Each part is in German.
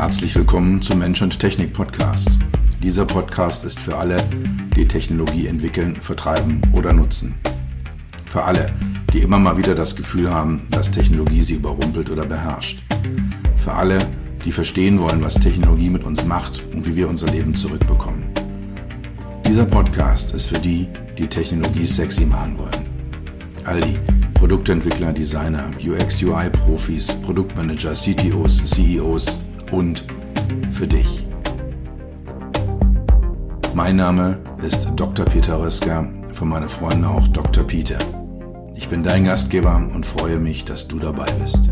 Herzlich willkommen zum Mensch und Technik Podcast. Dieser Podcast ist für alle, die Technologie entwickeln, vertreiben oder nutzen. Für alle, die immer mal wieder das Gefühl haben, dass Technologie sie überrumpelt oder beherrscht. Für alle, die verstehen wollen, was Technologie mit uns macht und wie wir unser Leben zurückbekommen. Dieser Podcast ist für die, die Technologie sexy machen wollen. All die Produktentwickler, Designer, UX-UI-Profis, Produktmanager, CTOs, CEOs und für dich. Mein Name ist Dr. Peter Röska, von meinen Freunden auch Dr. Peter. Ich bin dein Gastgeber und freue mich, dass du dabei bist.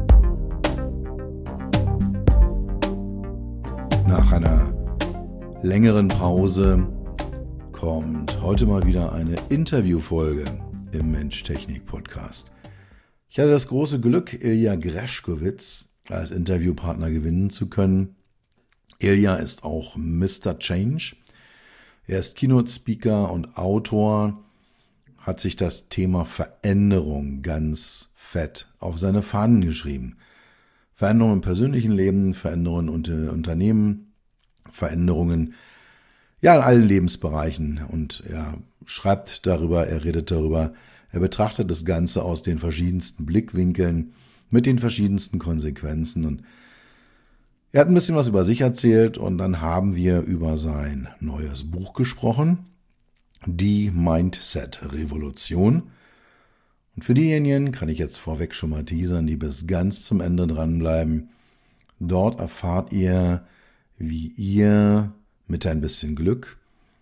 Nach einer längeren Pause kommt heute mal wieder eine Interviewfolge im Mensch-Technik-Podcast. Ich hatte das große Glück, Ilja Greschkowitz als Interviewpartner gewinnen zu können. Ilja ist auch Mr. Change. Er ist Keynote-Speaker und Autor, hat sich das Thema Veränderung ganz fett auf seine Fahnen geschrieben. Veränderungen im persönlichen Leben, Veränderungen unter Unternehmen, Veränderungen ja in allen Lebensbereichen. Und er schreibt darüber, er redet darüber, er betrachtet das Ganze aus den verschiedensten Blickwinkeln, mit den verschiedensten Konsequenzen. Und er hat ein bisschen was über sich erzählt und dann haben wir über sein neues Buch gesprochen, die Mindset-Revolution. Und für diejenigen kann ich jetzt vorweg schon mal teasern, die bis ganz zum Ende dranbleiben. Dort erfahrt ihr, wie ihr mit ein bisschen Glück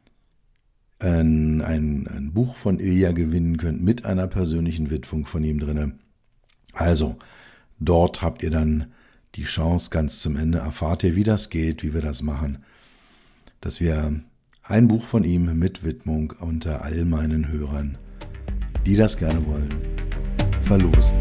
ein Buch von Ilja gewinnen könnt mit einer persönlichen Widmung von ihm drinne. Also, dort habt ihr dann die Chance, ganz zum Ende erfahrt ihr, wie das geht, wie wir das machen, dass wir ein Buch von ihm mit Widmung unter all meinen Hörern, die das gerne wollen, verlosen.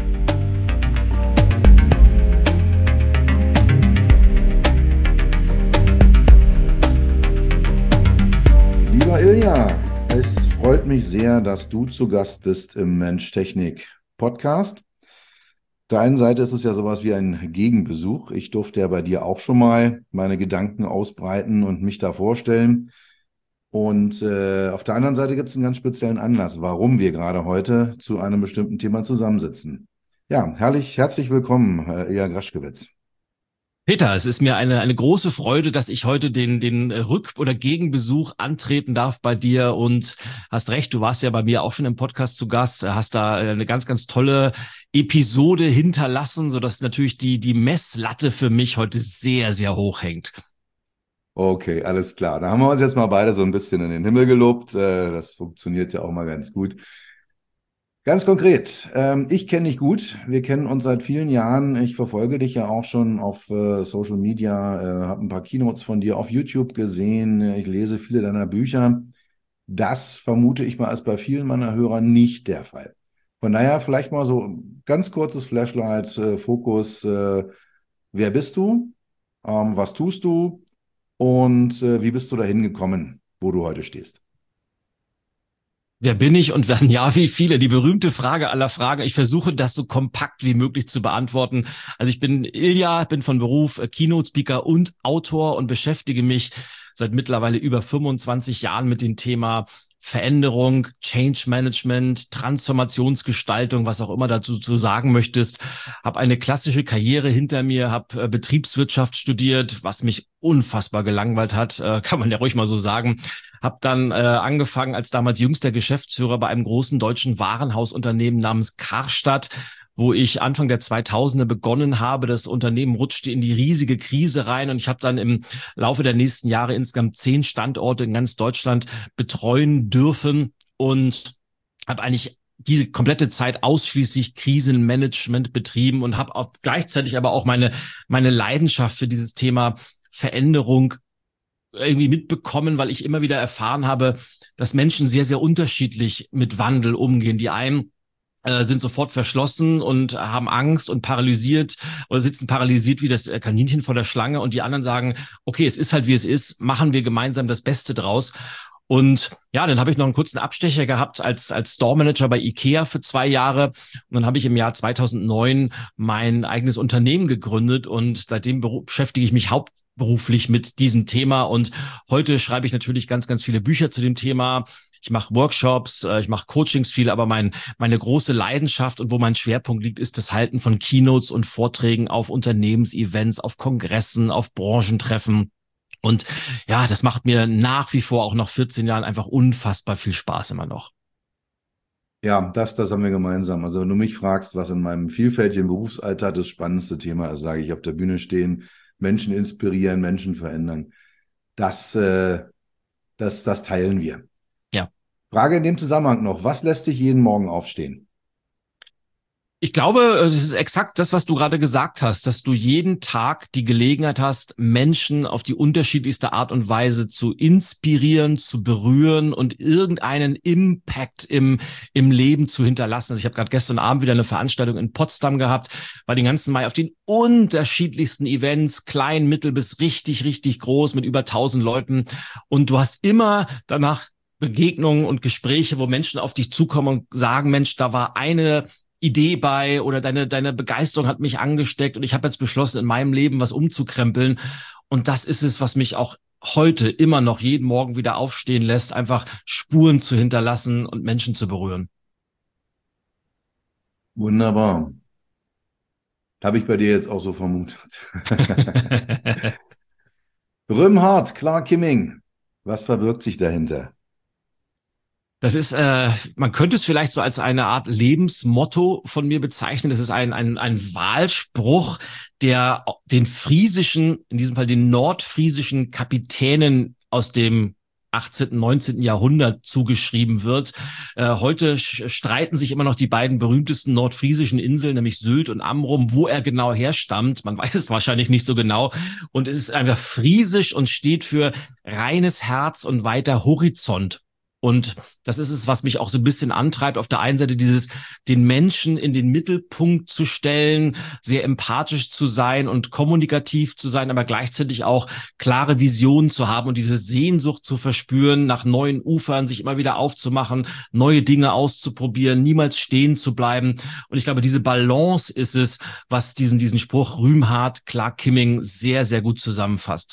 Lieber Ilja, es freut mich sehr, dass du zu Gast bist im Mensch-Technik-Podcast. Auf der einen Seite ist es ja sowas wie ein Gegenbesuch. Ich durfte ja bei dir auch schon mal meine Gedanken ausbreiten und mich da vorstellen. Und auf der anderen Seite gibt es einen ganz speziellen Anlass, warum wir gerade heute zu einem bestimmten Thema zusammensitzen. Ja, herzlich willkommen, Ilja Greschkowitz. Peter, es ist mir eine große Freude, dass ich heute den Rück- oder Gegenbesuch antreten darf bei dir und hast recht, du warst ja bei mir auch schon im Podcast zu Gast, hast da eine ganz, ganz tolle Episode hinterlassen, sodass natürlich die Messlatte für mich heute sehr, sehr hoch hängt. Okay, alles klar. Da haben wir uns jetzt mal beide so ein bisschen in den Himmel gelobt. Das funktioniert ja auch mal ganz gut. Ganz konkret, ich kenne dich gut. Wir kennen uns seit vielen Jahren. Ich verfolge dich ja auch schon auf Social Media, habe ein paar Keynotes von dir auf YouTube gesehen. Ich lese viele deiner Bücher. Das vermute ich mal ist bei vielen meiner Hörer nicht der Fall. Von daher vielleicht mal so ganz kurzes Flashlight, Fokus. Wer bist du? Was tust du? Und wie bist du dahin gekommen, wo du heute stehst? Wer bin ich und wenn ja, wie viele? Die berühmte Frage aller Fragen. Ich versuche das so kompakt wie möglich zu beantworten. Also ich bin Ilja, bin von Beruf Keynote-Speaker und Autor und beschäftige mich seit mittlerweile über 25 Jahren mit dem Thema Veränderung, Change Management, Transformationsgestaltung, was auch immer dazu zu sagen möchtest. Habe eine klassische Karriere hinter mir, habe Betriebswirtschaft studiert, was mich unfassbar gelangweilt hat, kann man ja ruhig mal so sagen. Habe dann angefangen als damals jüngster Geschäftsführer bei einem großen deutschen Warenhausunternehmen namens Karstadt, wo ich Anfang der 2000er begonnen habe. Das Unternehmen rutschte in die riesige Krise rein und ich habe dann im Laufe der nächsten Jahre insgesamt 10 Standorte in ganz Deutschland betreuen dürfen und habe eigentlich diese komplette Zeit ausschließlich Krisenmanagement betrieben und habe auch gleichzeitig aber auch meine Leidenschaft für dieses Thema Veränderung irgendwie mitbekommen, weil ich immer wieder erfahren habe, dass Menschen sehr, sehr unterschiedlich mit Wandel umgehen. Die einen sind sofort verschlossen und haben Angst und paralysiert oder sitzen paralysiert wie das Kaninchen vor der Schlange und die anderen sagen, okay, es ist halt wie es ist, machen wir gemeinsam das Beste draus. Und ja, dann habe ich noch einen kurzen Abstecher gehabt als Store Manager bei IKEA für 2 Jahre. Und dann habe ich im Jahr 2009 mein eigenes Unternehmen gegründet und seitdem beschäftige ich mich hauptberuflich mit diesem Thema. Und heute schreibe ich natürlich ganz, ganz viele Bücher zu dem Thema. Ich mache Workshops, ich mache Coachings viel, aber meine große Leidenschaft und wo mein Schwerpunkt liegt, ist das Halten von Keynotes und Vorträgen auf Unternehmensevents, auf Kongressen, auf Branchentreffen. Und ja, das macht mir nach wie vor auch nach 14 Jahren einfach unfassbar viel Spaß immer noch. Ja, das haben wir gemeinsam. Also wenn du mich fragst, was in meinem vielfältigen Berufsalltag das spannendste Thema ist, sage ich, auf der Bühne stehen, Menschen inspirieren, Menschen verändern. Das, das teilen wir. Ja. Frage in dem Zusammenhang noch, was lässt dich jeden Morgen aufstehen? Ich glaube, es ist exakt das, was du gerade gesagt hast, dass du jeden Tag die Gelegenheit hast, Menschen auf die unterschiedlichste Art und Weise zu inspirieren, zu berühren und irgendeinen Impact im Leben zu hinterlassen. Also ich habe gerade gestern Abend wieder eine Veranstaltung in Potsdam gehabt, war den ganzen Mai auf den unterschiedlichsten Events, klein, mittel bis richtig, richtig groß mit über 1000 Leuten. Und du hast immer danach Begegnungen und Gespräche, wo Menschen auf dich zukommen und sagen, Mensch, da war eine Idee bei oder deine Begeisterung hat mich angesteckt und ich habe jetzt beschlossen, in meinem Leben was umzukrempeln. Und das ist es, was mich auch heute immer noch jeden Morgen wieder aufstehen lässt, einfach Spuren zu hinterlassen und Menschen zu berühren. Wunderbar. Habe ich bei dir jetzt auch so vermutet. Römhard, Clark Kimming. Was verbirgt sich dahinter? Das ist, man könnte es vielleicht so als eine Art Lebensmotto von mir bezeichnen. Das ist ein Wahlspruch, der den friesischen, in diesem Fall den nordfriesischen Kapitänen aus dem 18., 19. Jahrhundert zugeschrieben wird. Heute streiten sich immer noch die beiden berühmtesten nordfriesischen Inseln, nämlich Sylt und Amrum, wo er genau herstammt. Man weiß es wahrscheinlich nicht so genau. Und es ist einfach friesisch und steht für reines Herz und weiter Horizont. Und das ist es, was mich auch so ein bisschen antreibt. Auf der einen Seite den Menschen in den Mittelpunkt zu stellen, sehr empathisch zu sein und kommunikativ zu sein, aber gleichzeitig auch klare Visionen zu haben und diese Sehnsucht zu verspüren, nach neuen Ufern sich immer wieder aufzumachen, neue Dinge auszuprobieren, niemals stehen zu bleiben. Und ich glaube, diese Balance ist es, was diesen Spruch Rühmhard, Clark Kimming sehr, sehr gut zusammenfasst.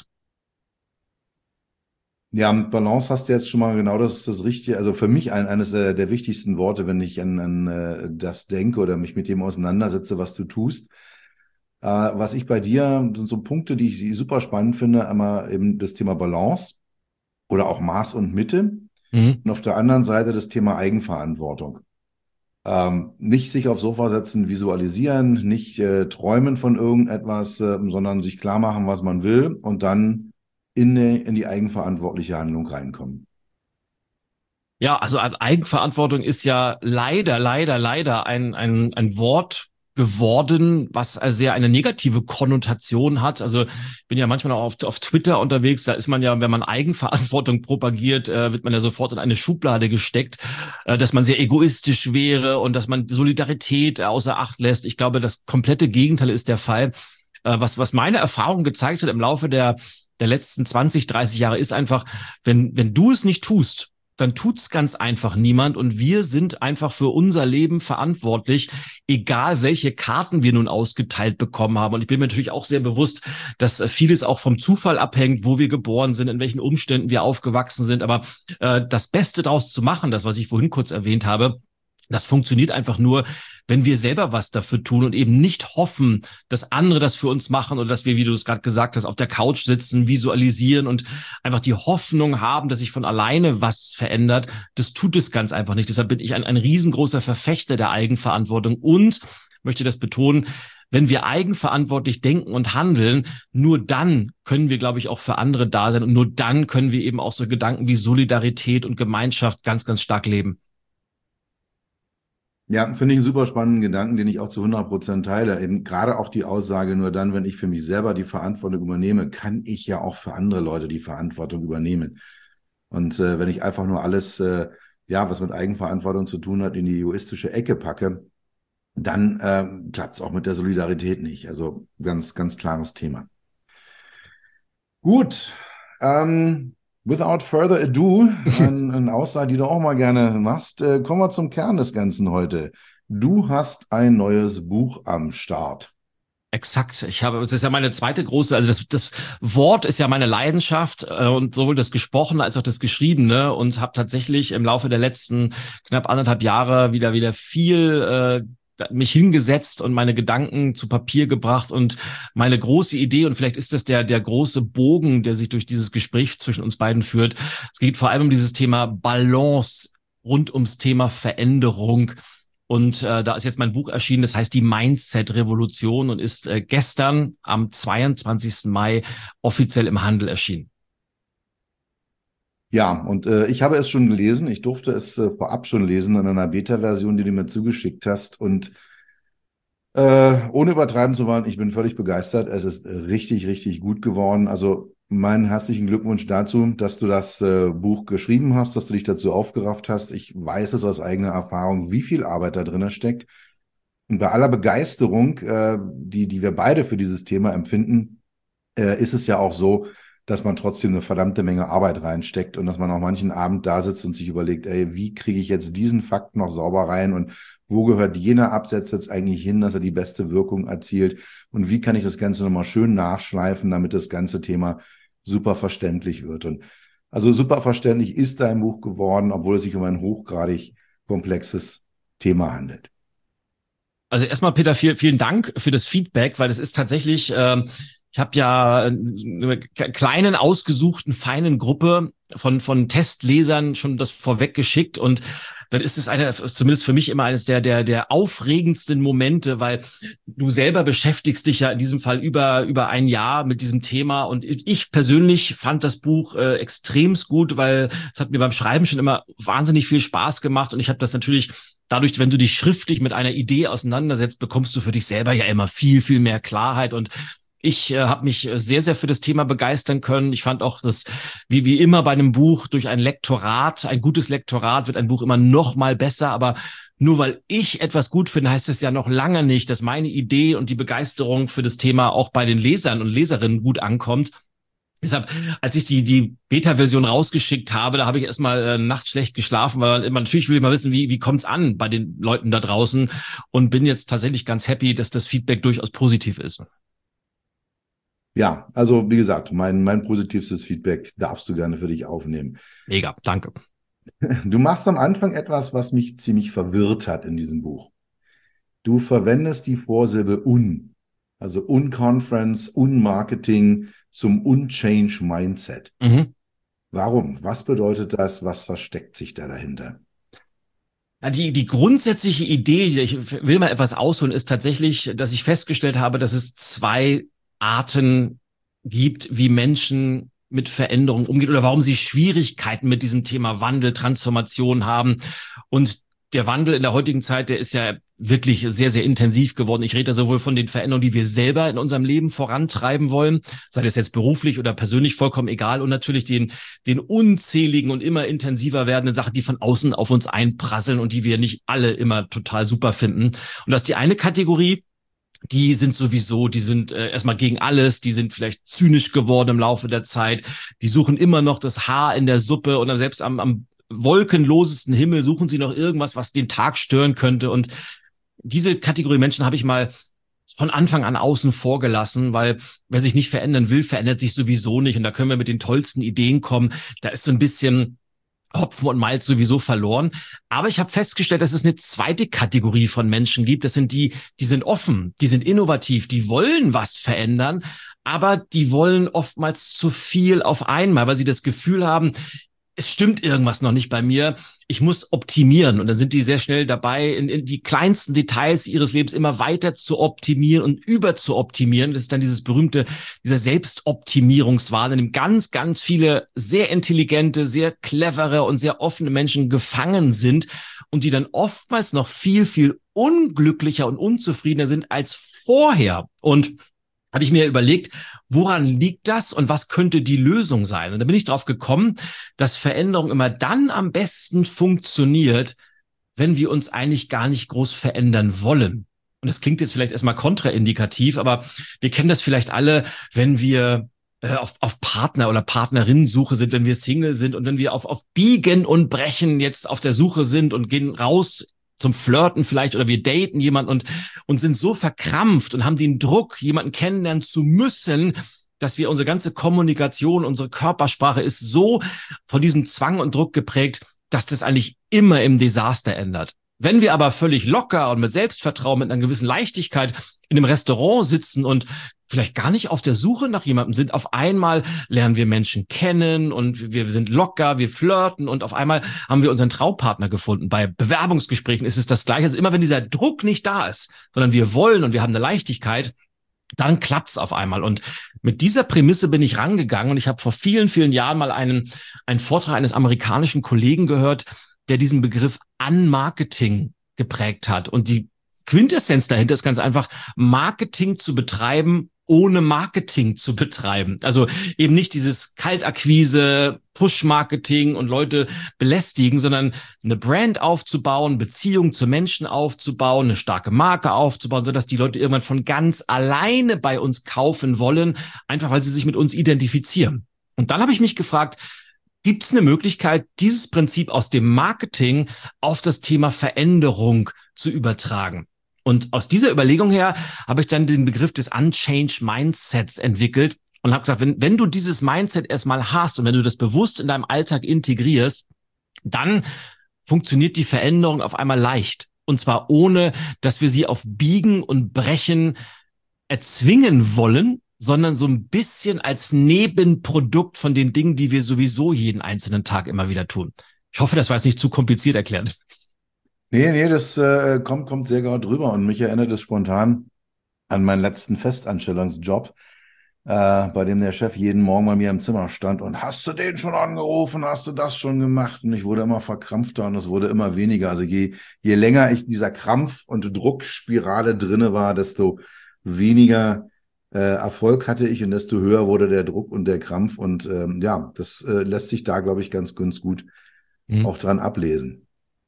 Ja, mit Balance hast du jetzt schon mal genau, das ist das Richtige. Also für mich eines der wichtigsten Worte, wenn ich an das denke oder mich mit dem auseinandersetze, was du tust. Was ich bei dir, sind so Punkte, die ich super spannend finde. Einmal eben das Thema Balance oder auch Maß und Mitte. Mhm. Und auf der anderen Seite das Thema Eigenverantwortung. Nicht sich aufs Sofa setzen, visualisieren, nicht träumen von irgendetwas, sondern sich klar machen, was man will und dann in die eigenverantwortliche Handlung reinkommen. Ja, also Eigenverantwortung ist ja leider ein Wort geworden, was sehr eine negative Konnotation hat. Also ich bin ja manchmal auch auf Twitter unterwegs, da ist man ja, wenn man Eigenverantwortung propagiert, wird man ja sofort in eine Schublade gesteckt, dass man sehr egoistisch wäre und dass man Solidarität außer Acht lässt. Ich glaube, das komplette Gegenteil ist der Fall. Was meine Erfahrung gezeigt hat im Laufe der letzten 20, 30 Jahre ist einfach, wenn du es nicht tust, dann tut's ganz einfach niemand und wir sind einfach für unser Leben verantwortlich, egal welche Karten wir nun ausgeteilt bekommen haben. Und ich bin mir natürlich auch sehr bewusst, dass vieles auch vom Zufall abhängt, wo wir geboren sind, in welchen Umständen wir aufgewachsen sind. Aber das Beste daraus zu machen, das, was ich vorhin kurz erwähnt habe, das funktioniert einfach nur, wenn wir selber was dafür tun und eben nicht hoffen, dass andere das für uns machen oder dass wir, wie du es gerade gesagt hast, auf der Couch sitzen, visualisieren und einfach die Hoffnung haben, dass sich von alleine was verändert. Das tut es ganz einfach nicht. Deshalb bin ich ein riesengroßer Verfechter der Eigenverantwortung und möchte das betonen, wenn wir eigenverantwortlich denken und handeln, nur dann können wir, glaube ich, auch für andere da sein und nur dann können wir eben auch so Gedanken wie Solidarität und Gemeinschaft ganz, ganz stark leben. Ja, finde ich einen super spannenden Gedanken, den ich auch zu 100% teile. Eben gerade auch die Aussage, nur dann, wenn ich für mich selber die Verantwortung übernehme, kann ich ja auch für andere Leute die Verantwortung übernehmen. Und wenn ich einfach nur alles, ja, was mit Eigenverantwortung zu tun hat, in die egoistische Ecke packe, dann klappt es auch mit der Solidarität nicht. Also ganz, ganz klares Thema. Gut, Without further ado, eine Aussage, die du auch mal gerne machst, kommen wir zum Kern des Ganzen heute. Du hast ein neues Buch am Start. Exakt. Es ist ja meine zweite große, also das Wort ist ja meine Leidenschaft und sowohl das Gesprochene als auch das Geschriebene und habe tatsächlich im Laufe der letzten knapp 1,5 Jahre wieder viel mich hingesetzt und meine Gedanken zu Papier gebracht und meine große Idee, und vielleicht ist das der große Bogen, der sich durch dieses Gespräch zwischen uns beiden führt. Es geht vor allem um dieses Thema Balance rund ums Thema Veränderung. Und da ist jetzt mein Buch erschienen, das heißt die Mindset-Revolution und ist gestern am 22. Mai offiziell im Handel erschienen. Ja, und ich habe es schon gelesen. Ich durfte es vorab schon lesen in einer Beta-Version, die du mir zugeschickt hast. Und ohne übertreiben zu wollen, ich bin völlig begeistert. Es ist richtig, richtig gut geworden. Also meinen herzlichen Glückwunsch dazu, dass du das Buch geschrieben hast, dass du dich dazu aufgerafft hast. Ich weiß es aus eigener Erfahrung, wie viel Arbeit da drin steckt. Und bei aller Begeisterung, die wir beide für dieses Thema empfinden, ist es ja auch so, dass man trotzdem eine verdammte Menge Arbeit reinsteckt und dass man auch manchen Abend da sitzt und sich überlegt, ey, wie kriege ich jetzt diesen Fakt noch sauber rein und wo gehört jener Absatz jetzt eigentlich hin, dass er die beste Wirkung erzielt und wie kann ich das Ganze nochmal schön nachschleifen, damit das ganze Thema super verständlich wird. Und also super verständlich ist dein Buch geworden, obwohl es sich um ein hochgradig komplexes Thema handelt. Also erstmal, Peter, vielen Dank für das Feedback, weil das ist tatsächlich, ich habe ja eine kleinen, ausgesuchten, feinen Gruppe von Testlesern schon das vorweg geschickt und dann ist es zumindest für mich immer eines der aufregendsten Momente, weil du selber beschäftigst dich ja in diesem Fall über ein Jahr mit diesem Thema und ich persönlich fand das Buch extremst gut, weil es hat mir beim Schreiben schon immer wahnsinnig viel Spaß gemacht und ich habe das natürlich dadurch, wenn du dich schriftlich mit einer Idee auseinandersetzt, bekommst du für dich selber ja immer viel mehr Klarheit und ich habe mich sehr, sehr für das Thema begeistern können. Ich fand auch, dass wie immer bei einem Buch durch ein gutes Lektorat wird ein Buch immer noch mal besser. Aber nur weil ich etwas gut finde, heißt es ja noch lange nicht, dass meine Idee und die Begeisterung für das Thema auch bei den Lesern und Leserinnen gut ankommt. Deshalb, als ich die Beta-Version rausgeschickt habe, da habe ich erstmal nachts schlecht geschlafen, weil natürlich will ich mal wissen, wie kommt's an bei den Leuten da draußen und bin jetzt tatsächlich ganz happy, dass das Feedback durchaus positiv ist. Ja, also wie gesagt, mein positivstes Feedback darfst du gerne für dich aufnehmen. Mega, danke. Du machst am Anfang etwas, was mich ziemlich verwirrt hat in diesem Buch. Du verwendest die Vorsilbe un, also Unconference, Unmarketing zum Unchange Mindset. Mhm. Warum? Was bedeutet das? Was versteckt sich da dahinter? Ja, die grundsätzliche Idee, ich will mal etwas ausholen, ist tatsächlich, dass ich festgestellt habe, dass es zwei Arten gibt, wie Menschen mit Veränderungen umgehen oder warum sie Schwierigkeiten mit diesem Thema Wandel, Transformation haben. Und der Wandel in der heutigen Zeit, der ist ja wirklich sehr, sehr intensiv geworden. Ich rede da sowohl von den Veränderungen, die wir selber in unserem Leben vorantreiben wollen, sei das jetzt beruflich oder persönlich, vollkommen egal, und natürlich den unzähligen und immer intensiver werdenden Sachen, die von außen auf uns einprasseln und die wir nicht alle immer total super finden. Und das ist die eine Kategorie. Die sind erstmal gegen alles, die sind vielleicht zynisch geworden im Laufe der Zeit, die suchen immer noch das Haar in der Suppe und selbst am wolkenlosesten Himmel suchen sie noch irgendwas, was den Tag stören könnte. Und diese Kategorie Menschen habe ich mal von Anfang an außen vor gelassen, weil wer sich nicht verändern will, verändert sich sowieso nicht. Und da können wir mit den tollsten Ideen kommen. Da ist so ein bisschen Hopfen und Malz sowieso verloren. Aber ich habe festgestellt, dass es eine zweite Kategorie von Menschen gibt. Das sind die sind offen, die sind innovativ, die wollen was verändern, aber die wollen oftmals zu viel auf einmal, weil sie das Gefühl haben, es stimmt irgendwas noch nicht bei mir, ich muss optimieren. Und dann sind die sehr schnell dabei, in die kleinsten Details ihres Lebens immer weiter zu optimieren und überzuoptimieren. Das ist dann dieser Selbstoptimierungswahn, in dem ganz viele sehr intelligente, sehr clevere und sehr offene Menschen gefangen sind und die dann oftmals noch viel unglücklicher und unzufriedener sind als vorher. Und habe ich mir überlegt, woran liegt das und was könnte die Lösung sein? Und da bin ich drauf gekommen, dass Veränderung immer dann am besten funktioniert, wenn wir uns eigentlich gar nicht groß verändern wollen. Und das klingt jetzt vielleicht erstmal kontraindikativ, aber wir kennen das vielleicht alle, wenn wir auf Partner- oder Partnerinnensuche sind, wenn wir Single sind und wenn wir auf Biegen und Brechen jetzt auf der Suche sind und gehen raus zum Flirten vielleicht oder wir daten jemanden und sind so verkrampft und haben den Druck, jemanden kennenlernen zu müssen, dass wir unsere ganze Kommunikation, unsere Körpersprache ist so von diesem Zwang und Druck geprägt, dass das eigentlich immer im Desaster ändert. Wenn wir aber völlig locker und mit Selbstvertrauen, mit einer gewissen Leichtigkeit in einem Restaurant sitzen und vielleicht gar nicht auf der Suche nach jemandem sind, auf einmal lernen wir Menschen kennen und wir sind locker, wir flirten und auf einmal haben wir unseren Traumpartner gefunden. Bei Bewerbungsgesprächen ist es das Gleiche. Also immer wenn dieser Druck nicht da ist, sondern wir wollen und wir haben eine Leichtigkeit, dann klappt's auf einmal. Und mit dieser Prämisse bin ich rangegangen und ich habe vor vielen, vielen Jahren mal einen Vortrag eines amerikanischen Kollegen gehört, der diesen Begriff Unmarketing geprägt hat. Und die Quintessenz dahinter ist ganz einfach, Marketing zu betreiben, ohne Marketing zu betreiben. Also eben nicht dieses Kaltakquise, Push-Marketing und Leute belästigen, sondern eine Brand aufzubauen, Beziehungen zu Menschen aufzubauen, eine starke Marke aufzubauen, sodass die Leute irgendwann von ganz alleine bei uns kaufen wollen, einfach weil sie sich mit uns identifizieren. Und dann habe ich mich gefragt, gibt es eine Möglichkeit, dieses Prinzip aus dem Marketing auf das Thema Veränderung zu übertragen? Und aus dieser Überlegung her habe ich dann den Begriff des Unchanged Mindsets entwickelt und habe gesagt, wenn du dieses Mindset erstmal hast und wenn du das bewusst in deinem Alltag integrierst, dann funktioniert die Veränderung auf einmal leicht. Und zwar ohne, dass wir sie auf Biegen und Brechen erzwingen wollen, sondern so ein bisschen als Nebenprodukt von den Dingen, die wir sowieso jeden einzelnen Tag immer wieder tun. Ich hoffe, das war jetzt nicht zu kompliziert erklärt. Nee, das kommt sehr genau drüber und mich erinnert es spontan an meinen letzten Festanstellungsjob, bei dem der Chef jeden Morgen bei mir im Zimmer stand und hast du den schon angerufen, hast du das schon gemacht? Und ich wurde immer verkrampfter und es wurde immer weniger. Also je länger ich in dieser Krampf- und Druckspirale drinne war, desto weniger Erfolg hatte ich und desto höher wurde der Druck und der Krampf. Und ja, das lässt sich da, glaube ich, ganz gut auch dran ablesen.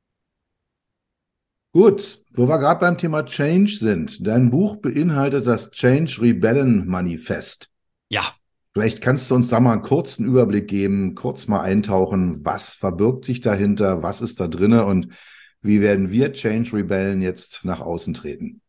Gut, wo wir gerade beim Thema Change sind. Dein Buch beinhaltet das Change Rebellion Manifest. Ja. Vielleicht kannst du uns da mal einen kurzen Überblick geben, kurz mal eintauchen, was verbirgt sich dahinter, was ist da drinne und wie werden wir Change Rebellen jetzt nach außen treten?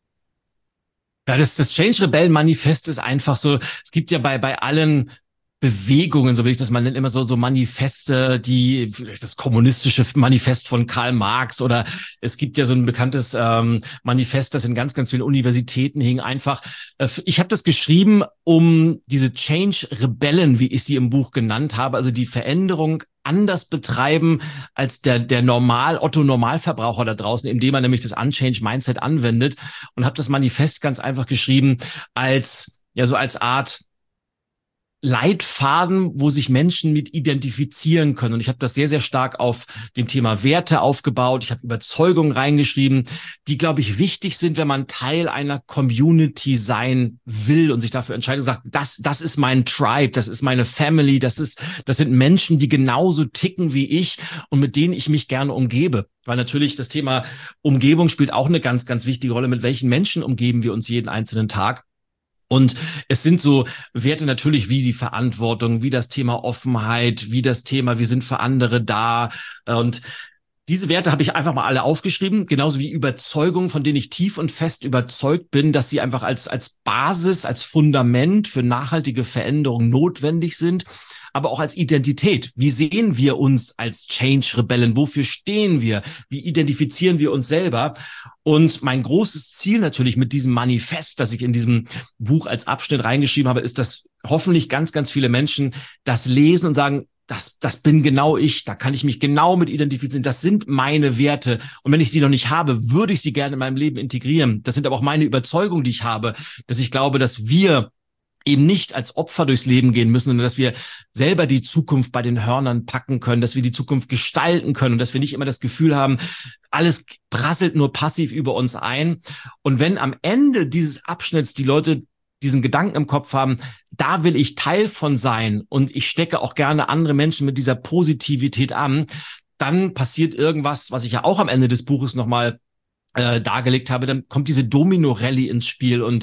Ja, das Change Rebel Manifest ist einfach so, es gibt ja bei allen Bewegungen, so will ich das mal nennen, immer so Manifeste, die vielleicht das kommunistische Manifest von Karl Marx oder es gibt ja so ein bekanntes Manifest, das in ganz vielen Universitäten hing. Einfach, ich habe das geschrieben, um diese Change Rebellen, wie ich sie im Buch genannt habe, also die Veränderung anders betreiben als der Otto Normalverbraucher da draußen, indem man nämlich das Unchanged Mindset anwendet und habe das Manifest ganz einfach geschrieben als Art Leitfaden, wo sich Menschen mit identifizieren können. Und ich habe das sehr stark auf dem Thema Werte aufgebaut. Ich habe Überzeugungen reingeschrieben, die, glaube ich, wichtig sind, wenn man Teil einer Community sein will und sich dafür entscheidet und sagt, das ist mein Tribe, das ist meine Family, das sind Menschen, die genauso ticken wie ich und mit denen ich mich gerne umgebe. Weil natürlich das Thema Umgebung spielt auch eine ganz wichtige Rolle. Mit welchen Menschen umgeben wir uns jeden einzelnen Tag? Und es sind so Werte natürlich wie die Verantwortung, wie das Thema Offenheit, wie das Thema, wir sind für andere da. Und diese Werte habe ich einfach mal alle aufgeschrieben, genauso wie Überzeugungen, von denen ich tief und fest überzeugt bin, dass sie einfach als Basis, als Fundament für nachhaltige Veränderung notwendig sind, aber auch als Identität. Wie sehen wir uns als Change-Rebellen? Wofür stehen wir? Wie identifizieren wir uns selber? Und mein großes Ziel natürlich mit diesem Manifest, das ich in diesem Buch als Abschnitt reingeschrieben habe, ist, dass hoffentlich ganz viele Menschen das lesen und sagen, das bin genau ich, da kann ich mich genau mit identifizieren, das sind meine Werte und wenn ich sie noch nicht habe, würde ich sie gerne in meinem Leben integrieren. Das sind aber auch meine Überzeugungen, die ich habe, dass ich glaube, dass wir eben nicht als Opfer durchs Leben gehen müssen, sondern dass wir selber die Zukunft bei den Hörnern packen können, dass wir die Zukunft gestalten können und dass wir nicht immer das Gefühl haben, alles prasselt nur passiv über uns ein. Und wenn am Ende dieses Abschnitts die Leute diesen Gedanken im Kopf haben, da will ich Teil von sein und ich stecke auch gerne andere Menschen mit dieser Positivität an, dann passiert irgendwas, was ich ja auch am Ende des Buches nochmal dargelegt habe, dann kommt diese Domino-Rallye ins Spiel und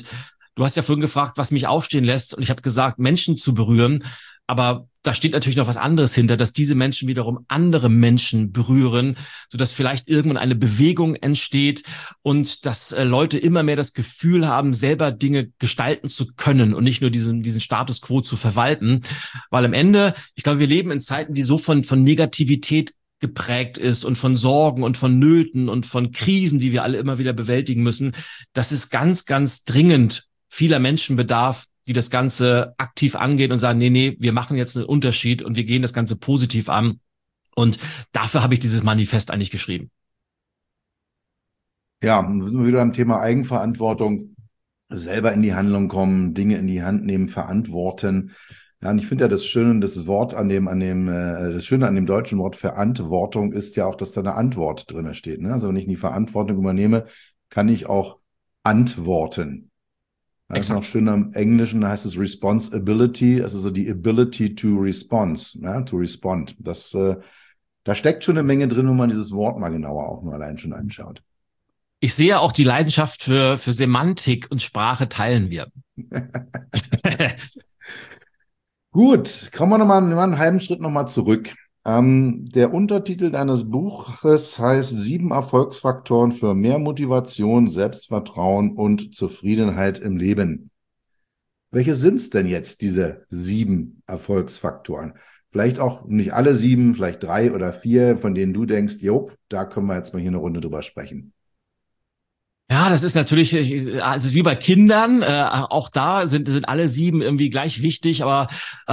Du hast ja vorhin gefragt, was mich aufstehen lässt. Und ich habe gesagt, Menschen zu berühren. Aber da steht natürlich noch was anderes hinter, dass diese Menschen wiederum andere Menschen berühren, sodass vielleicht irgendwann eine Bewegung entsteht und dass Leute immer mehr das Gefühl haben, selber Dinge gestalten zu können und nicht nur diesen Status quo zu verwalten. Weil am Ende, ich glaube, wir leben in Zeiten, die so von Negativität geprägt ist und von Sorgen und von Nöten und von Krisen, die wir alle immer wieder bewältigen müssen, dass es ganz, ganz dringend vieler Menschen bedarf, die das Ganze aktiv angehen und sagen, nee, wir machen jetzt einen Unterschied und wir gehen das Ganze positiv an. Und dafür habe ich dieses Manifest eigentlich geschrieben. Ja, dann sind wir wieder am Thema Eigenverantwortung, selber in die Handlung kommen, Dinge in die Hand nehmen, verantworten. Ja, und ich finde ja das Schöne, das Schöne an dem deutschen Wort Verantwortung ist ja auch, dass da eine Antwort drin steht. Ne? Also wenn ich die Verantwortung übernehme, kann ich auch antworten. Das ist noch schöner im Englischen, da heißt es Responsibility, also so die Ability to respond, ja, to respond. Da steckt schon eine Menge drin, wenn man dieses Wort mal genauer auch nur allein schon anschaut. Ich sehe auch die Leidenschaft für Semantik und Sprache teilen wir. Gut, kommen wir nochmal einen halben Schritt nochmal zurück. Der Untertitel deines Buches heißt 7 Erfolgsfaktoren für mehr Motivation, Selbstvertrauen und Zufriedenheit im Leben. Welche sind es denn jetzt, diese 7 Erfolgsfaktoren? Vielleicht auch nicht alle 7, vielleicht 3 oder 4, von denen du denkst, jo, da können wir jetzt mal hier eine Runde drüber sprechen. Ja, das ist natürlich, also wie bei Kindern, auch da sind alle 7 irgendwie gleich wichtig, aber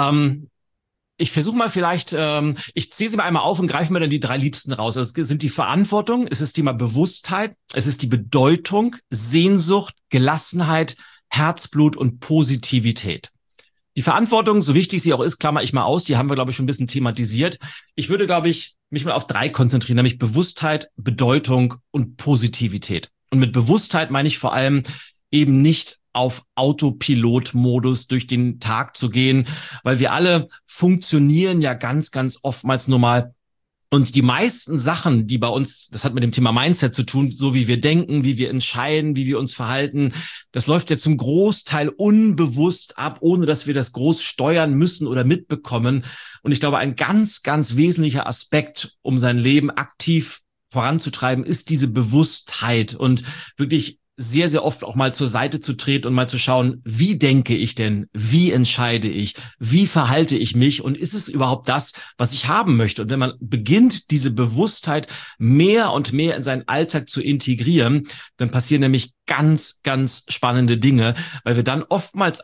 ich versuche mal vielleicht, ich zähle sie mal einmal auf und greife mir dann die 3 liebsten raus. Das sind die Verantwortung, es ist das Thema Bewusstheit, es ist die Bedeutung, Sehnsucht, Gelassenheit, Herzblut und Positivität. Die Verantwortung, so wichtig sie auch ist, klammer ich mal aus, die haben wir, glaube ich, schon ein bisschen thematisiert. Ich würde, glaube ich, mich mal auf 3 konzentrieren, nämlich Bewusstheit, Bedeutung und Positivität. Und mit Bewusstheit meine ich vor allem eben nicht auf Autopilot-Modus durch den Tag zu gehen, weil wir alle funktionieren ja ganz, ganz oftmals nur mal. Und die meisten Sachen, die bei uns, das hat mit dem Thema Mindset zu tun, so wie wir denken, wie wir entscheiden, wie wir uns verhalten, das läuft ja zum Großteil unbewusst ab, ohne dass wir das groß steuern müssen oder mitbekommen. Und ich glaube, ein ganz, ganz wesentlicher Aspekt, um sein Leben aktiv voranzutreiben, ist diese Bewusstheit und wirklich sehr, sehr oft auch mal zur Seite zu treten und mal zu schauen, wie denke ich denn, wie entscheide ich, wie verhalte ich mich und ist es überhaupt das, was ich haben möchte? Und wenn man beginnt, diese Bewusstheit mehr und mehr in seinen Alltag zu integrieren, dann passieren nämlich ganz, ganz spannende Dinge, weil wir dann oftmals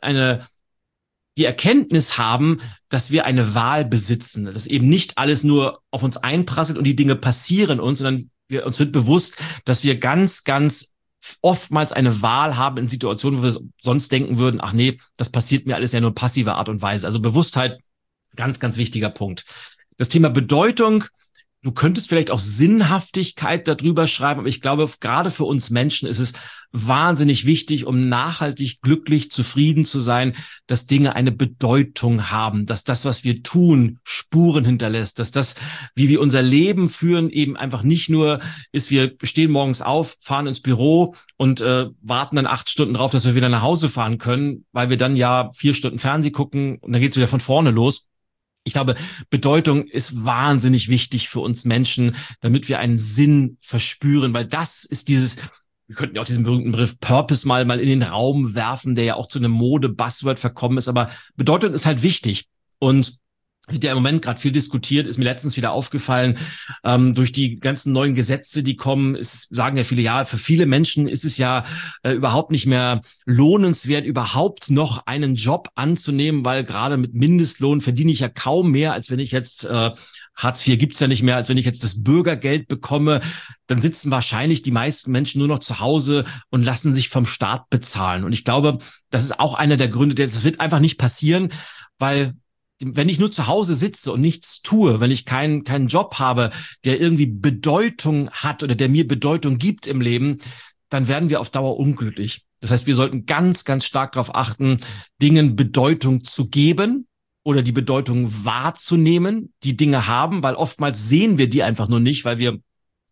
die Erkenntnis haben, dass wir eine Wahl besitzen, dass eben nicht alles nur auf uns einprasselt und die Dinge passieren uns, sondern uns wird bewusst, dass wir ganz, ganz oftmals eine Wahl haben in Situationen, wo wir sonst denken würden, ach nee, das passiert mir alles ja nur passive Art und Weise. Also Bewusstheit, ganz, ganz wichtiger Punkt. Das Thema Bedeutung, du könntest vielleicht auch Sinnhaftigkeit darüber schreiben, aber ich glaube, gerade für uns Menschen ist es wahnsinnig wichtig, um nachhaltig glücklich, zufrieden zu sein, dass Dinge eine Bedeutung haben, dass das, was wir tun, Spuren hinterlässt, dass das, wie wir unser Leben führen, eben einfach nicht nur ist, wir stehen morgens auf, fahren ins Büro und warten dann 8 Stunden drauf, dass wir wieder nach Hause fahren können, weil wir dann ja 4 Stunden Fernsehen gucken und dann geht's wieder von vorne los. Ich glaube, Bedeutung ist wahnsinnig wichtig für uns Menschen, damit wir einen Sinn verspüren, weil das ist wir könnten ja auch diesen berühmten Begriff Purpose mal in den Raum werfen, der ja auch zu einem Mode-Buzzword verkommen ist, aber Bedeutung ist halt wichtig. Und wird ja im Moment gerade viel diskutiert, ist mir letztens wieder aufgefallen, durch die ganzen neuen Gesetze, die kommen, sagen ja viele, ja, für viele Menschen ist es ja überhaupt nicht mehr lohnenswert, überhaupt noch einen Job anzunehmen, weil gerade mit Mindestlohn verdiene ich ja kaum mehr, als wenn ich jetzt Hartz IV gibt's ja nicht mehr, als wenn ich jetzt das Bürgergeld bekomme, dann sitzen wahrscheinlich die meisten Menschen nur noch zu Hause und lassen sich vom Staat bezahlen. Und ich glaube, das ist auch einer der Gründe, das wird einfach nicht passieren, weil wenn ich nur zu Hause sitze und nichts tue, wenn ich keinen Job habe, der irgendwie Bedeutung hat oder der mir Bedeutung gibt im Leben, dann werden wir auf Dauer unglücklich. Das heißt, wir sollten ganz, ganz stark darauf achten, Dingen Bedeutung zu geben oder die Bedeutung wahrzunehmen, die Dinge haben, weil oftmals sehen wir die einfach nur nicht, weil wir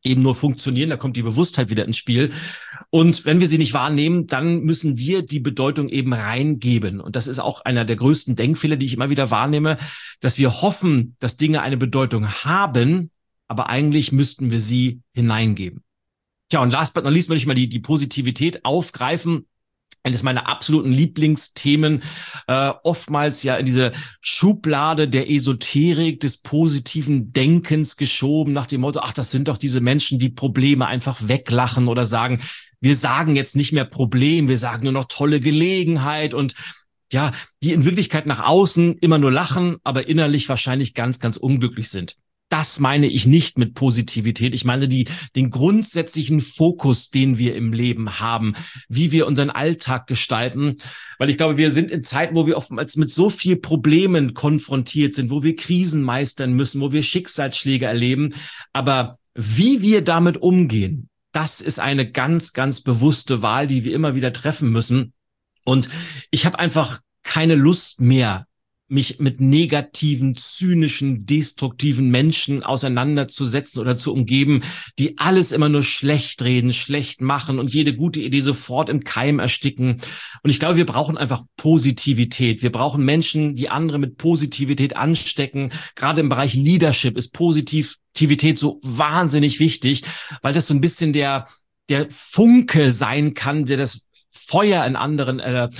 eben nur funktionieren, da kommt die Bewusstheit wieder ins Spiel. Und wenn wir sie nicht wahrnehmen, dann müssen wir die Bedeutung eben reingeben. Und das ist auch einer der größten Denkfehler, die ich immer wieder wahrnehme, dass wir hoffen, dass Dinge eine Bedeutung haben, aber eigentlich müssten wir sie hineingeben. Tja, und last but not least will ich mal die Positivität aufgreifen. Eines meiner absoluten Lieblingsthemen, oftmals ja in diese Schublade der Esoterik, des positiven Denkens geschoben, nach dem Motto, ach, das sind doch diese Menschen, die Probleme einfach weglachen oder sagen, wir sagen jetzt nicht mehr Problem, wir sagen nur noch tolle Gelegenheit und ja, die in Wirklichkeit nach außen immer nur lachen, aber innerlich wahrscheinlich ganz, ganz unglücklich sind. Das meine ich nicht mit Positivität. Ich meine den grundsätzlichen Fokus, den wir im Leben haben, wie wir unseren Alltag gestalten. Weil ich glaube, wir sind in Zeiten, wo wir oftmals mit so viel Problemen konfrontiert sind, wo wir Krisen meistern müssen, wo wir Schicksalsschläge erleben. Aber wie wir damit umgehen, das ist eine ganz, ganz bewusste Wahl, die wir immer wieder treffen müssen. Und ich habe einfach keine Lust mehr, mich mit negativen, zynischen, destruktiven Menschen auseinanderzusetzen oder zu umgeben, die alles immer nur schlecht reden, schlecht machen und jede gute Idee sofort im Keim ersticken. Und ich glaube, wir brauchen einfach Positivität. Wir brauchen Menschen, die andere mit Positivität anstecken. Gerade im Bereich Leadership ist Positivität so wahnsinnig wichtig, weil das so ein bisschen der Funke sein kann, der das Feuer in anderen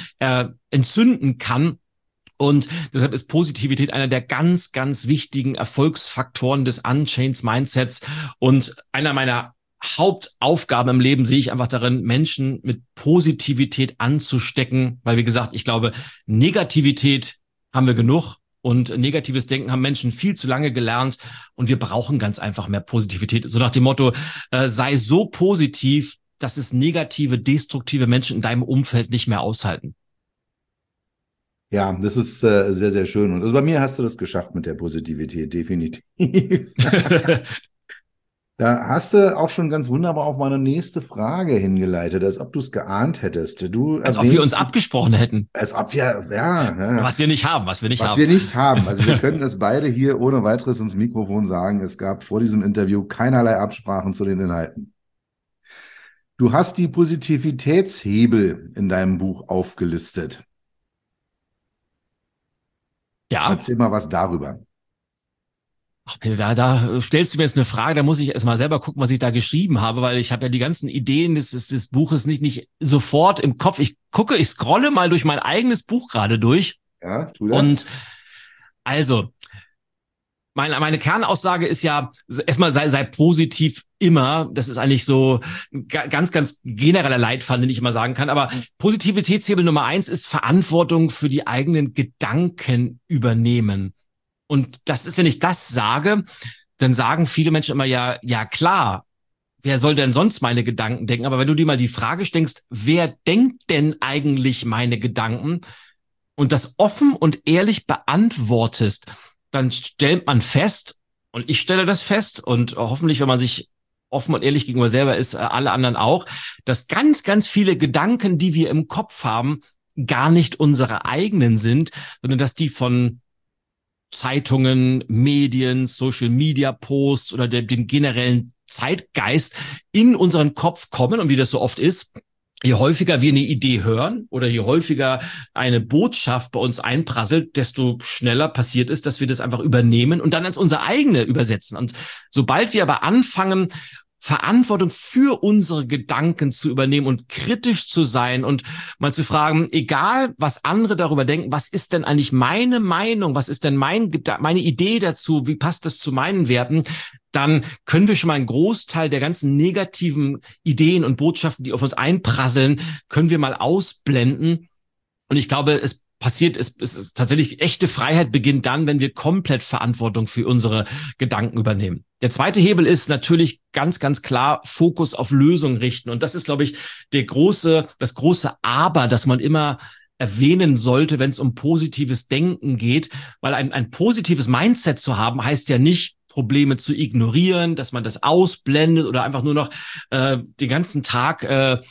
entzünden kann. Und deshalb ist Positivität einer der ganz, ganz wichtigen Erfolgsfaktoren des Unchanged Mindsets. Und einer meiner Hauptaufgaben im Leben sehe ich einfach darin, Menschen mit Positivität anzustecken. Weil, wie gesagt, ich glaube, Negativität haben wir genug. Und negatives Denken haben Menschen viel zu lange gelernt. Und wir brauchen ganz einfach mehr Positivität. So nach dem Motto, sei so positiv, dass es negative, destruktive Menschen in deinem Umfeld nicht mehr aushalten. Ja, das ist sehr, sehr schön. Und also bei mir hast du das geschafft mit der Positivität, definitiv. Da hast du auch schon ganz wunderbar auf meine nächste Frage hingeleitet, als ob du es geahnt hättest. Als ob wir uns abgesprochen hätten. Als ob wir, ja. Was wir nicht haben. Was wir nicht haben. Also wir können es beide hier ohne weiteres ins Mikrofon sagen. Es gab vor diesem Interview keinerlei Absprachen zu den Inhalten. Du hast die Positivitätshebel in deinem Buch aufgelistet. Ja. Erzähl mal was darüber. Ach, Peter, da stellst du mir jetzt eine Frage, da muss ich erst mal selber gucken, was ich da geschrieben habe, weil ich habe ja die ganzen Ideen des Buches nicht sofort im Kopf. Ich scrolle mal durch mein eigenes Buch gerade durch. Ja, tu das. Und also, meine Kernaussage ist ja, erstmal sei positiv immer. Das ist eigentlich so ganz, ganz genereller Leitfaden, den ich immer sagen kann. Aber Positivitätshebel Nummer 1 ist Verantwortung für die eigenen Gedanken übernehmen. Und das ist, wenn ich das sage, dann sagen viele Menschen immer, ja klar, wer soll denn sonst meine Gedanken denken? Aber wenn du dir mal die Frage stellst, wer denkt denn eigentlich meine Gedanken? Und das offen und ehrlich beantwortest, dann stellt man fest, und ich stelle das fest, und hoffentlich, wenn man sich offen und ehrlich gegenüber selber ist, alle anderen auch, dass ganz, ganz viele Gedanken, die wir im Kopf haben, gar nicht unsere eigenen sind, sondern dass die von Zeitungen, Medien, Social-Media-Posts oder dem generellen Zeitgeist in unseren Kopf kommen. Und wie das so oft ist, je häufiger wir eine Idee hören oder je häufiger eine Botschaft bei uns einprasselt, desto schneller passiert es, dass wir das einfach übernehmen und dann als unsere eigene übersetzen. Und sobald wir aber anfangen, Verantwortung für unsere Gedanken zu übernehmen und kritisch zu sein und mal zu fragen, egal was andere darüber denken, was ist denn eigentlich meine Meinung, was ist denn meine Idee dazu, wie passt das zu meinen Werten, dann können wir schon mal einen Großteil der ganzen negativen Ideen und Botschaften, die auf uns einprasseln, können wir mal ausblenden. Und ich glaube, es tatsächlich echte Freiheit beginnt dann, wenn wir komplett Verantwortung für unsere Gedanken übernehmen. Der zweite Hebel ist natürlich ganz, ganz klar Fokus auf Lösungen richten. Und das ist, glaube ich, das große Aber, das man immer erwähnen sollte, wenn es um positives Denken geht. Weil ein positives Mindset zu haben, heißt ja nicht, Probleme zu ignorieren, dass man das ausblendet oder einfach nur noch den ganzen Tag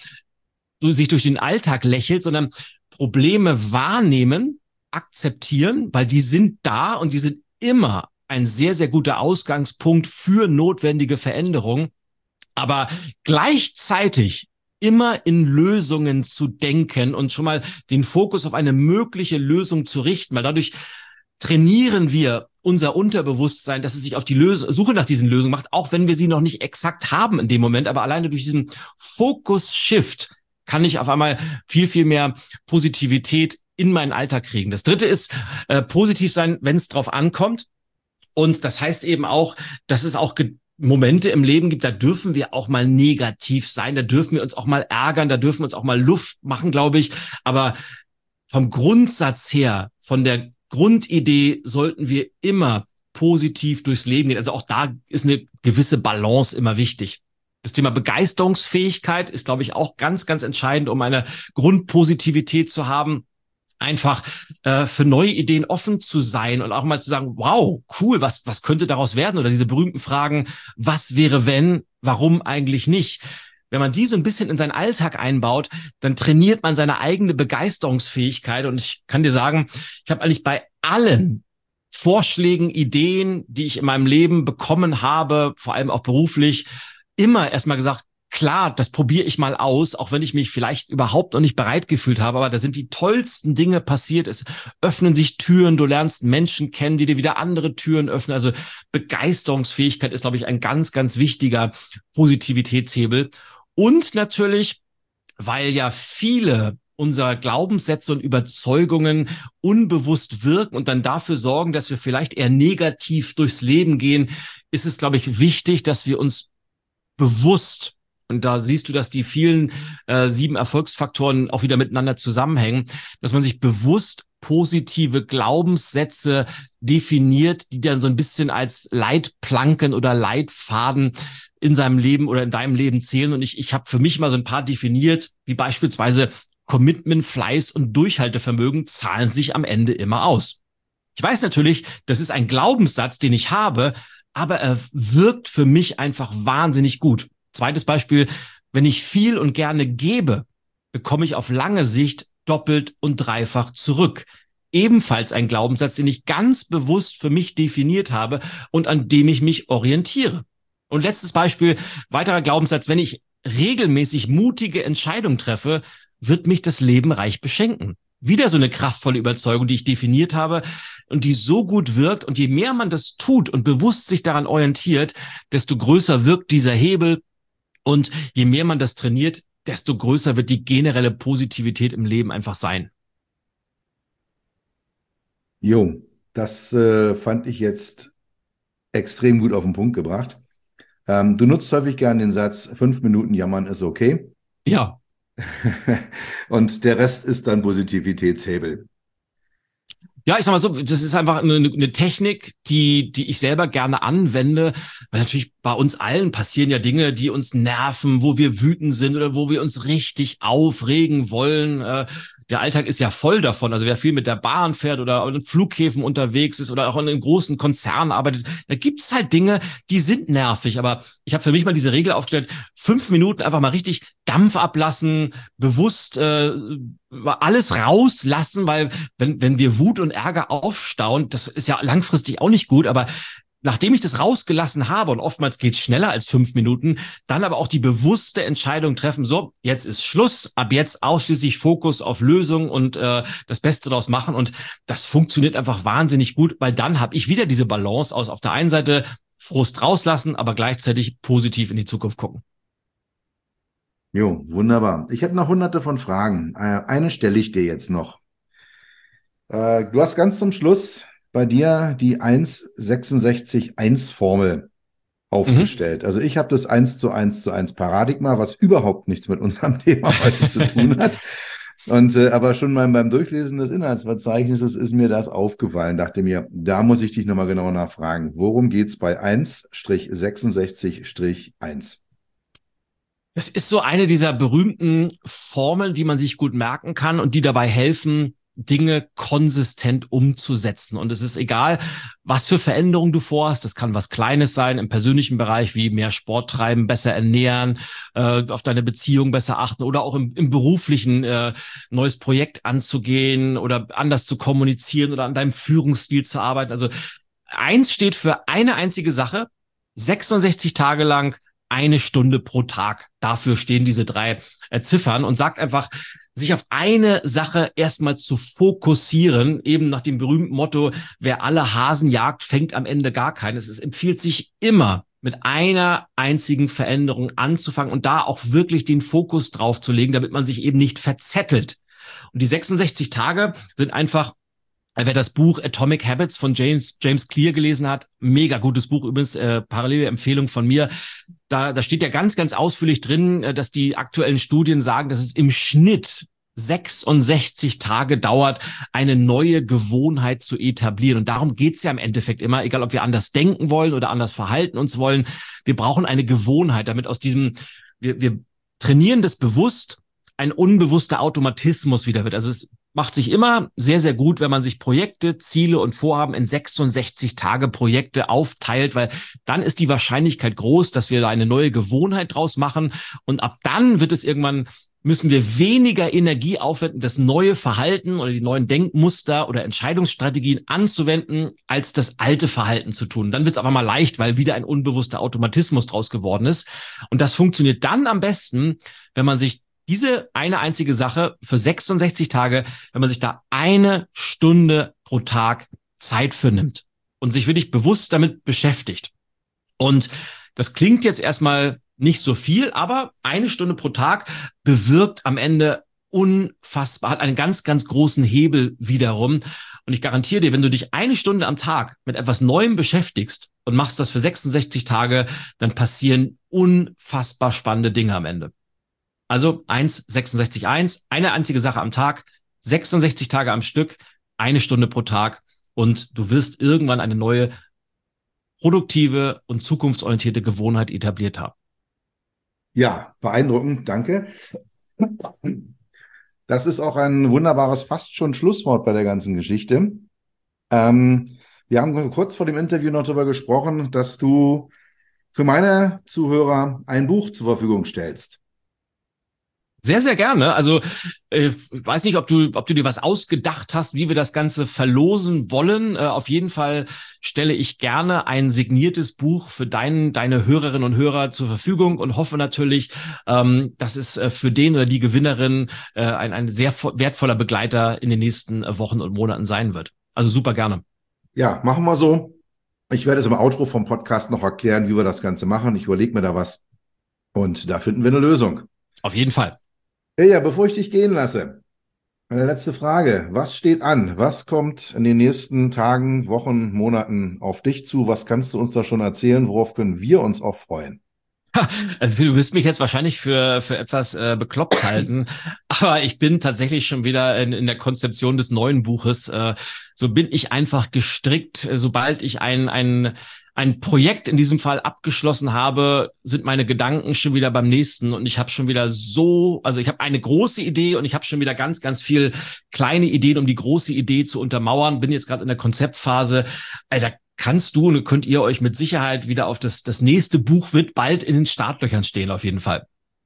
sich durch den Alltag lächelt, sondern Probleme wahrnehmen, akzeptieren, weil die sind da und die sind immer ein sehr, sehr guter Ausgangspunkt für notwendige Veränderungen. Aber gleichzeitig immer in Lösungen zu denken und schon mal den Fokus auf eine mögliche Lösung zu richten, weil dadurch trainieren wir unser Unterbewusstsein, dass es sich auf die Suche nach diesen Lösungen macht, auch wenn wir sie noch nicht exakt haben in dem Moment. Aber alleine durch diesen Fokus-Shift kann ich auf einmal viel, viel mehr Positivität in meinen Alltag kriegen. Das dritte ist positiv sein, wenn es drauf ankommt. Und das heißt eben auch, dass es auch Momente im Leben gibt, da dürfen wir auch mal negativ sein, da dürfen wir uns auch mal ärgern, da dürfen wir uns auch mal Luft machen, glaube ich. Aber vom Grundsatz her, von der Grundidee sollten wir immer positiv durchs Leben gehen. Also auch da ist eine gewisse Balance immer wichtig. Das Thema Begeisterungsfähigkeit ist, glaube ich, auch ganz, ganz entscheidend, um eine Grundpositivität zu haben. Einfach für neue Ideen offen zu sein und auch mal zu sagen, wow, cool, was könnte daraus werden? Oder diese berühmten Fragen, was wäre wenn, warum eigentlich nicht? Wenn man die so ein bisschen in seinen Alltag einbaut, dann trainiert man seine eigene Begeisterungsfähigkeit. Und ich kann dir sagen, ich habe eigentlich bei allen Vorschlägen, Ideen, die ich in meinem Leben bekommen habe, vor allem auch beruflich, immer erstmal gesagt, klar, das probiere ich mal aus, auch wenn ich mich vielleicht überhaupt noch nicht bereit gefühlt habe, aber da sind die tollsten Dinge passiert. Es öffnen sich Türen, du lernst Menschen kennen, die dir wieder andere Türen öffnen. Also Begeisterungsfähigkeit ist, glaube ich, ein ganz, ganz wichtiger Positivitätshebel. Und natürlich, weil ja viele unserer Glaubenssätze und Überzeugungen unbewusst wirken und dann dafür sorgen, dass wir vielleicht eher negativ durchs Leben gehen, ist es, glaube ich, wichtig, dass wir uns bewusst, und da siehst du, dass die vielen 7 Erfolgsfaktoren auch wieder miteinander zusammenhängen, dass man sich bewusst positive Glaubenssätze definiert, die dann so ein bisschen als Leitplanken oder Leitfaden in seinem Leben oder in deinem Leben zählen. Und ich habe für mich mal so ein paar definiert, wie beispielsweise Commitment, Fleiß und Durchhaltevermögen zahlen sich am Ende immer aus. Ich weiß natürlich, das ist ein Glaubenssatz, den ich habe, aber er wirkt für mich einfach wahnsinnig gut. Zweites Beispiel, wenn ich viel und gerne gebe, bekomme ich auf lange Sicht doppelt und dreifach zurück. Ebenfalls ein Glaubenssatz, den ich ganz bewusst für mich definiert habe und an dem ich mich orientiere. Und letztes Beispiel, weiterer Glaubenssatz, wenn ich regelmäßig mutige Entscheidungen treffe, wird mich das Leben reich beschenken. Wieder so eine kraftvolle Überzeugung, die ich definiert habe und die so gut wirkt. Und je mehr man das tut und bewusst sich daran orientiert, desto größer wirkt dieser Hebel. Und je mehr man das trainiert, desto größer wird die generelle Positivität im Leben einfach sein. Jo, das fand ich jetzt extrem gut auf den Punkt gebracht. Du nutzt häufig gerne den Satz, 5 Minuten jammern ist okay. Ja. Und der Rest ist dann Positivitätshebel. Ja, ich sag mal so, das ist einfach eine Technik, die ich selber gerne anwende, weil natürlich bei uns allen passieren ja Dinge, die uns nerven, wo wir wütend sind oder wo wir uns richtig aufregen wollen. Der Alltag ist ja voll davon. Also wer viel mit der Bahn fährt oder in Flughäfen unterwegs ist oder auch in einem großen Konzern arbeitet, da gibt's halt Dinge, die sind nervig. Aber ich habe für mich mal diese Regel aufgestellt, 5 Minuten einfach mal richtig Dampf ablassen, bewusst alles rauslassen, weil wenn wir Wut und Ärger aufstauen, das ist ja langfristig auch nicht gut, aber nachdem ich das rausgelassen habe, und oftmals geht's schneller als 5 Minuten, dann aber auch die bewusste Entscheidung treffen, so, jetzt ist Schluss, ab jetzt ausschließlich Fokus auf Lösung und das Beste daraus machen. Und das funktioniert einfach wahnsinnig gut, weil dann habe ich wieder diese Balance aus auf der einen Seite Frust rauslassen, aber gleichzeitig positiv in die Zukunft gucken. Jo, wunderbar. Ich habe noch hunderte von Fragen. Eine stelle ich dir jetzt noch. Du hast ganz zum Schluss bei dir die 1,66,1-Formel aufgestellt. Also ich habe das 1:1:1 Paradigma, was überhaupt nichts mit unserem Thema heute zu tun hat. Und aber schon mal beim Durchlesen des Inhaltsverzeichnisses ist mir das aufgefallen. Dachte mir, da muss ich dich nochmal genauer nachfragen. Worum geht's bei 1-66-1? Das ist so eine dieser berühmten Formeln, die man sich gut merken kann und die dabei helfen, Dinge konsistent umzusetzen. Und es ist egal, was für Veränderungen du vorhast. Das kann was Kleines sein im persönlichen Bereich, wie mehr Sport treiben, besser ernähren, auf deine Beziehung besser achten oder auch im beruflichen neues Projekt anzugehen oder anders zu kommunizieren oder an deinem Führungsstil zu arbeiten. Also 1 steht für eine einzige Sache, 66 Tage lang 1 Stunde pro Tag. Dafür stehen diese 3 Ziffern und sagt einfach, sich auf eine Sache erstmal zu fokussieren, eben nach dem berühmten Motto, wer alle Hasen jagt, fängt am Ende gar keines. Es empfiehlt sich immer, mit einer einzigen Veränderung anzufangen und da auch wirklich den Fokus drauf zu legen, damit man sich eben nicht verzettelt. Und die 66 Tage sind einfach, wer das Buch Atomic Habits von James Clear gelesen hat, mega gutes Buch, übrigens parallele Empfehlung von mir. Da steht ja ganz, ganz ausführlich drin, dass die aktuellen Studien sagen, dass es im Schnitt 66 Tage dauert, eine neue Gewohnheit zu etablieren. Und darum geht's ja im Endeffekt immer, egal ob wir anders denken wollen oder anders verhalten uns wollen. Wir brauchen eine Gewohnheit, damit aus diesem, wir trainieren das bewusst, ein unbewusster Automatismus wieder wird. Also es macht sich immer sehr, sehr gut, wenn man sich Projekte, Ziele und Vorhaben in 66 Tage Projekte aufteilt, weil dann ist die Wahrscheinlichkeit groß, dass wir da eine neue Gewohnheit draus machen. Und ab dann wird es irgendwann, müssen wir weniger Energie aufwenden, das neue Verhalten oder die neuen Denkmuster oder Entscheidungsstrategien anzuwenden, als das alte Verhalten zu tun. Dann wird es auf einmal leicht, weil wieder ein unbewusster Automatismus draus geworden ist. Und das funktioniert dann am besten, wenn man sich diese eine einzige Sache für 66 Tage, wenn man sich da 1 Stunde pro Tag Zeit für nimmt und sich wirklich bewusst damit beschäftigt. Und das klingt jetzt erstmal nicht so viel, aber 1 Stunde pro Tag bewirkt am Ende unfassbar, hat einen ganz, ganz großen Hebel wiederum. Und ich garantiere dir, wenn du dich 1 Stunde am Tag mit etwas Neuem beschäftigst und machst das für 66 Tage, dann passieren unfassbar spannende Dinge am Ende. Also 66,1, eine einzige Sache am Tag, 66 Tage am Stück, 1 Stunde pro Tag und du wirst irgendwann eine neue, produktive und zukunftsorientierte Gewohnheit etabliert haben. Ja, beeindruckend, danke. Das ist auch ein wunderbares, fast schon Schlusswort bei der ganzen Geschichte. Wir haben kurz vor dem Interview noch darüber gesprochen, dass du für meine Zuhörer ein Buch zur Verfügung stellst. Sehr, sehr gerne. Also weiß nicht, ob du dir was ausgedacht hast, wie wir das Ganze verlosen wollen. Auf jeden Fall stelle ich gerne ein signiertes Buch für deine Hörerinnen und Hörer zur Verfügung und hoffe natürlich, dass es für den oder die Gewinnerin ein sehr wertvoller Begleiter in den nächsten Wochen und Monaten sein wird. Also super gerne. Ja, machen wir so. Ich werde es im Outro vom Podcast noch erklären, wie wir das Ganze machen. Ich überlege mir da was und da finden wir eine Lösung. Auf jeden Fall. Ja, bevor ich dich gehen lasse, meine letzte Frage. Was steht an? Was kommt in den nächsten Tagen, Wochen, Monaten auf dich zu? Was kannst du uns da schon erzählen? Worauf können wir uns auch freuen? Also du wirst mich jetzt wahrscheinlich für etwas bekloppt halten, aber ich bin tatsächlich schon wieder in der Konzeption des neuen Buches. So bin ich einfach gestrickt. Sobald ich ein Projekt in diesem Fall abgeschlossen habe, sind meine Gedanken schon wieder beim nächsten und ich habe schon wieder ich habe eine große Idee und ich habe schon wieder ganz, ganz viel kleine Ideen, um die große Idee zu untermauern. Bin jetzt gerade in der Konzeptphase. Alter, könnt ihr euch mit Sicherheit wieder auf das nächste Buch wird bald in den Startlöchern stehen, auf jeden Fall.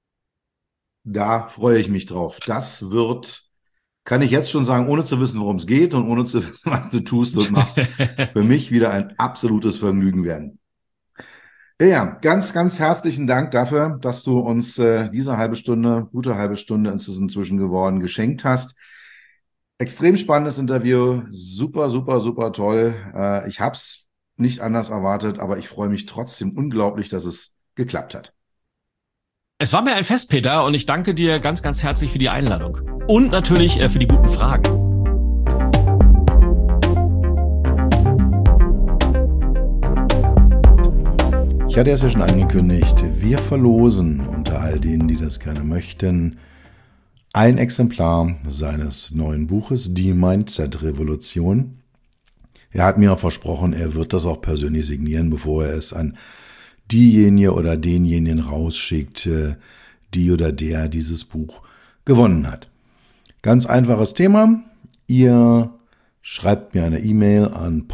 Da freue ich mich drauf. Das wird, kann ich jetzt schon sagen, ohne zu wissen, worum es geht und ohne zu wissen, was du tust und machst, für mich wieder ein absolutes Vergnügen werden. Ja, ganz, ganz herzlichen Dank dafür, dass du uns diese gute halbe Stunde inzwischen geworden, geschenkt hast. Extrem spannendes Interview, super, super, super toll. Ich habe es nicht anders erwartet, aber ich freue mich trotzdem unglaublich, dass es geklappt hat. Es war mir ein Fest, Peter, und ich danke dir ganz, ganz herzlich für die Einladung. Und natürlich für die guten Fragen. Ich hatte es ja schon angekündigt, wir verlosen unter all denen, die das gerne möchten, ein Exemplar seines neuen Buches, Die Mindset-Revolution. Er hat mir auch versprochen, er wird das auch persönlich signieren, bevor er es an diejenige oder denjenigen rausschickt, die oder der dieses Buch gewonnen hat. Ganz einfaches Thema. Ihr schreibt mir eine E-Mail an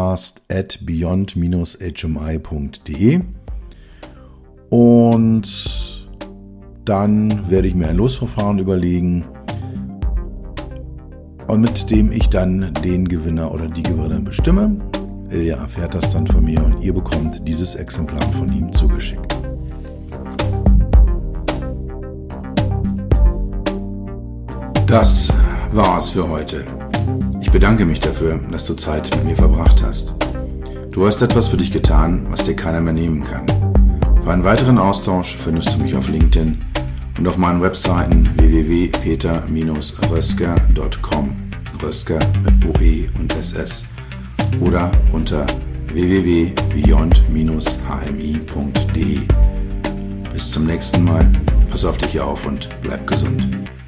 podcast@beyond-hmi.de und dann werde ich mir ein Losverfahren überlegen, und mit dem ich dann den Gewinner oder die Gewinnerin bestimme. Ilja erfährt das dann von mir und ihr bekommt dieses Exemplar von ihm zugeschickt. Das war's für heute. Ich bedanke mich dafür, dass du Zeit mit mir verbracht hast. Du hast etwas für dich getan, was dir keiner mehr nehmen kann. Für einen weiteren Austausch findest du mich auf LinkedIn und auf meinen Webseiten www.peter-rösker.com, Rösker mit OE und SS, oder unter www.beyond-hmi.de. Bis zum nächsten Mal, pass auf dich auf und bleib gesund.